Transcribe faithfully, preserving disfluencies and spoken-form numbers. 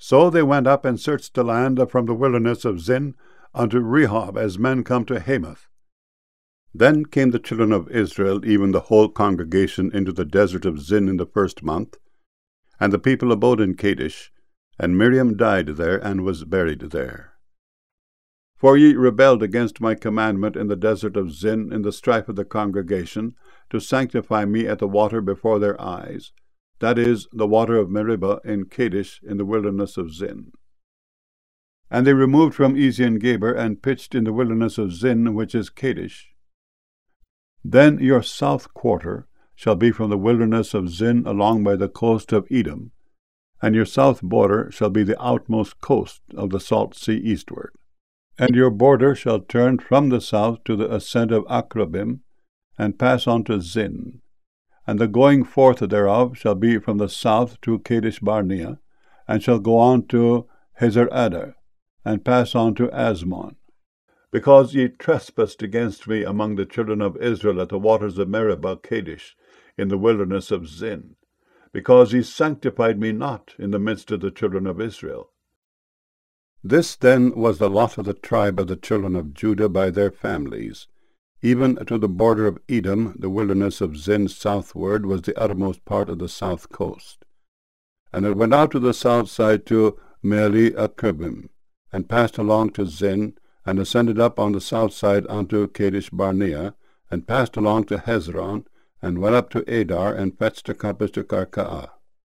So they went up and searched the land from the wilderness of Zin unto Rehob, as men come to Hamath. Then came the children of Israel, even the whole congregation, into the desert of Zin in the first month. And the people abode in Kadesh, and Miriam died there, and was buried there. For ye rebelled against my commandment in the desert of Zin, in the strife of the congregation, to sanctify me at the water before their eyes, that is, the water of Meribah in Kadesh, in the wilderness of Zin. And they removed from Ezion-Geber, and pitched in the wilderness of Zin, which is Kadesh. Then your south quarter shall be from the wilderness of Zin along by the coast of Edom, and your south border shall be the outmost coast of the salt sea eastward. And your border shall turn from the south to the ascent of Akrabim, and pass on to Zin. And the going forth thereof shall be from the south to Kadesh-barnea, and shall go on to Hazer-adar, and pass on to Asmon. Because ye trespassed against me among the children of Israel at the waters of Meribah Kadesh, in the wilderness of Zin, because ye sanctified me not in the midst of the children of Israel. This then was the lot of the tribe of the children of Judah by their families. Even to the border of Edom, the wilderness of Zin southward was the uttermost part of the south coast. And it went out to the south side to Meali-Akrabim, and passed along to Zin, and ascended up on the south side unto Kadesh-barnea, and passed along to Hezron, and went up to Adar, and fetched a compass to Karkaa.